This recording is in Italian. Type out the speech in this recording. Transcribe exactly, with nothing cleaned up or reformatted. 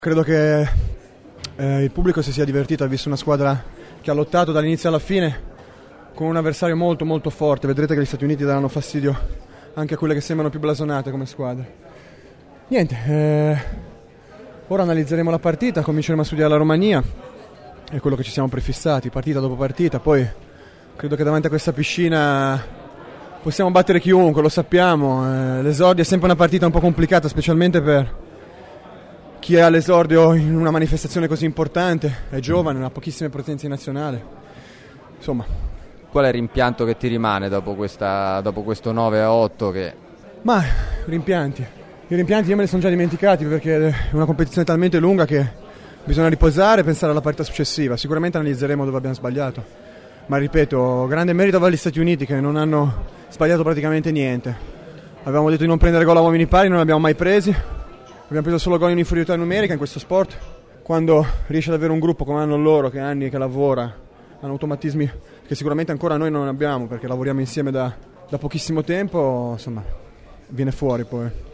Credo che eh, il pubblico si sia divertito, ha visto una squadra che ha lottato dall'inizio alla fine con un avversario molto molto forte. Vedrete che gli Stati Uniti daranno fastidio anche a quelle che sembrano più blasonate come squadre. Niente, eh, ora analizzeremo la partita, cominceremo a studiare la Romania, è quello che ci siamo prefissati, partita dopo partita. Poi credo che davanti a questa piscina possiamo battere chiunque, lo sappiamo. Eh, l'esordio è sempre una partita un po' complicata, specialmente per chi è all'esordio in una manifestazione così importante, è giovane, non ha pochissime presenze in nazionale. Insomma, qual è il rimpianto che ti rimane dopo, questa, dopo questo nove a otto? Che... Ma rimpianti. I rimpianti io me li sono già dimenticati, perché è una competizione talmente lunga che bisogna riposare e pensare alla partita successiva. Sicuramente analizzeremo dove abbiamo sbagliato. Ma ripeto, grande merito agli Stati Uniti che non hanno sbagliato praticamente niente. Avevamo detto di non prendere gol a uomini pari, non li abbiamo mai presi. Abbiamo preso solo gol in inferiorità numerica in questo sport. Quando riesce ad avere un gruppo come hanno loro, che anni che lavora, hanno automatismi che sicuramente ancora noi non abbiamo, perché lavoriamo insieme da, da pochissimo tempo, insomma, viene fuori poi.